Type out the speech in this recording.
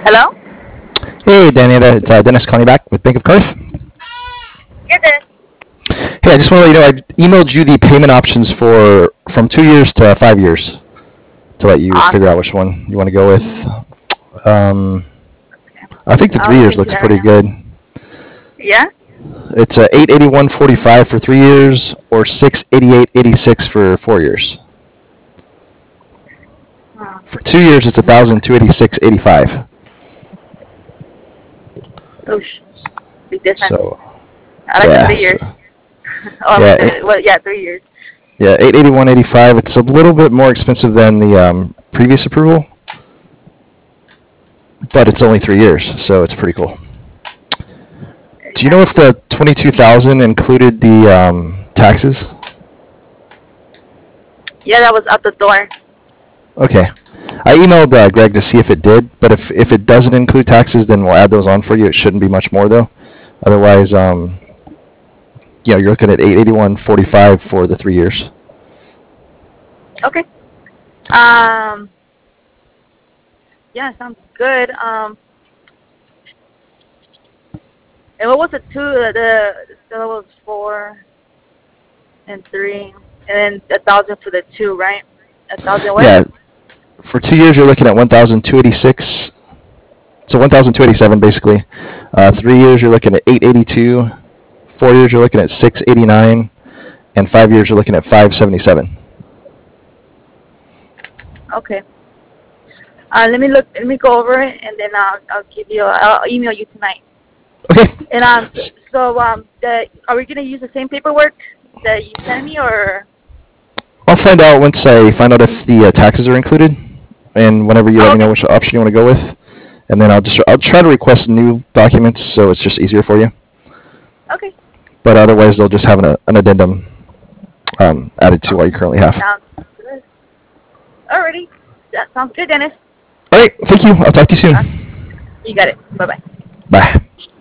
Hello? Hey, Daniela, it's Dennis calling you back with Bank of Cardiff. Yeah, Dennis. Hey, I just want to let you know I emailed you the payment options for from 2 years to 5 years to let you figure out Awesome. which one you want to go with. Um, Okay. I think the I'll three look years into looks that right pretty now. good. Yeah? It's 881.45 for 3 years or 688.86 for 4 years. Hmm. For 2 years, it's 1,286.85. Oosh. Big difference. So I like the yeah, 3 years. Oh, I mean, yeah, well, yeah, 3 years. yeah, 881.85. It's a little bit more expensive than the previous approval, but it's only 3 years, so it's pretty cool. Do you know Yeah. if the 22,000 included the taxes? Yeah, that was out the door. Okay. I emailed Greg to see if it did, but if it doesn't include taxes, then we'll add those on for you. It shouldn't be much more though. Otherwise, you're looking at 881.45 for the 3 years. Okay. Um, yeah, sounds good. And what was the two? The was 4 and 3, and then 1,000 for the two, right? 1,000 what? Yeah, for 2 years you're looking at 1,286. So 1,287 basically. 3 years you're looking at 882. 4 years you're looking at 689, and 5 years you're looking at 577. Okay. Let me look. Let me go over it, and then I'll give you. I'll email you tonight. Okay. And so are we gonna use the same paperwork that you sent me, or? I'll find out once I find out if the taxes are included, and whenever you let Oh, me know okay. which option you want to go with, and then I'll try to request new documents so it's just easier for you. Okay. But otherwise, they'll just have an addendum added to what you Okay. currently have. Sounds good. Alrighty. That sounds good, Dennis. All right, thank you. I'll talk to you Uh, soon. you got it. Bye bye. Bye.